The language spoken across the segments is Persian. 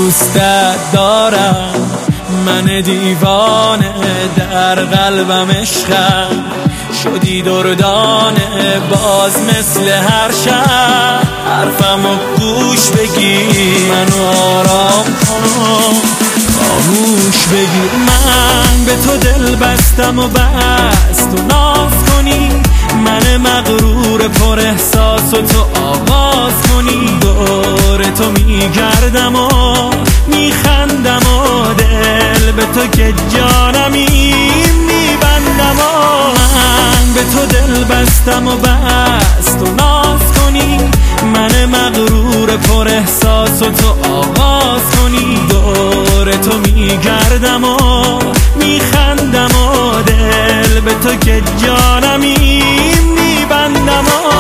دوستت دارم، من دیوانه در قلبم عشقم، شدی دردانه باز مثل هر شب. حرفمو گوش بگیر، منو آرام کن، خاموش بگیر. من به تو دل بستم و بس تو ناز کنی، من مغرور پر احساس و تو آغاز کنی. دور تو میگردم و میخندم و دل به تو که جانمی میبندم و من به تو دل بستم و بس تو ناز کنی، من مغرور پر احساس و تو آغاز کنی. دور تو میگردم و میخندم و دل به تو که جانمی میبندم و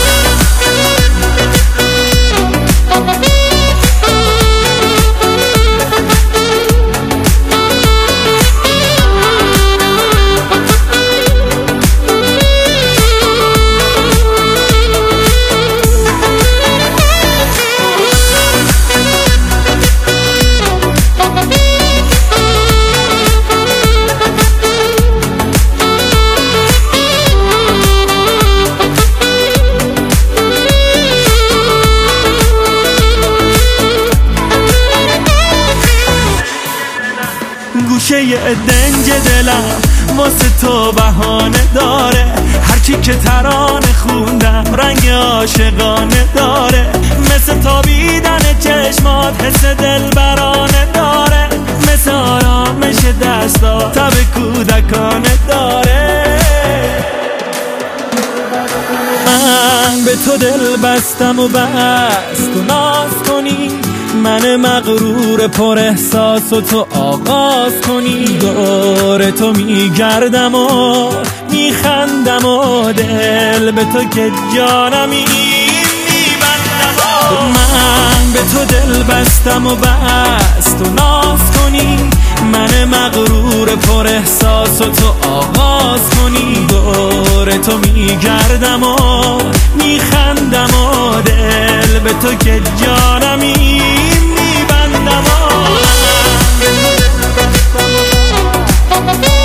گوشه دنج دلم واسه تو بهانه داره، هرچی که ترانه خوندم رنگ عاشقانه داره. مثل تابیدن چشمات حس دلبرانه داره، مثل آرامش دستا تب کودکانه داره. من به تو دل بستم و بس تو ناز کنی، من مغرور پر احساس و تو آغاز کنی. دور تو میگردم و میخندم و دل به تو که جانمی میبندم و من به تو دل بستم و بس تو ناز کنی، من مغرور پر احساس و تو آغاز کنی. دور تو میگردم و میخندم و دل به تو که جانمی میبندم و